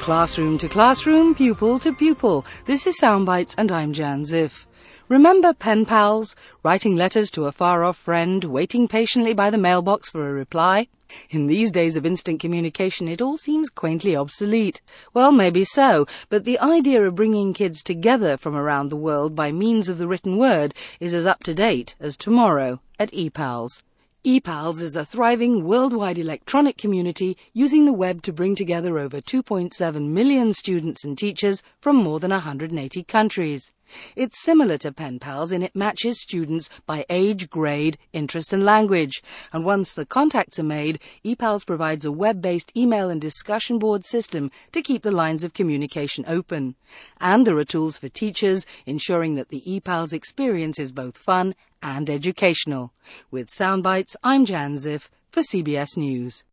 Classroom to classroom, pupil to pupil. This is Soundbites and I'm Jan Ziff. Remember pen pals? Writing letters to a far-off friend, waiting patiently by the mailbox for a reply? In these days of instant communication, it all seems quaintly obsolete. Well, maybe so, but the idea of bringing kids together from around the world by means of the written word is as up-to-date as tomorrow at ePals. ePals is a thriving worldwide electronic community using the web to bring together over 2.7 million students and teachers from more than 180 countries. It's similar to Pen Pals in it matches students by age, grade, interest and language. And once the contacts are made, ePals provides a web-based email and discussion board system to keep the lines of communication open. And there are tools for teachers, ensuring that the ePals experience is both fun and educational. With Soundbites, I'm Jan Ziff for CBS News.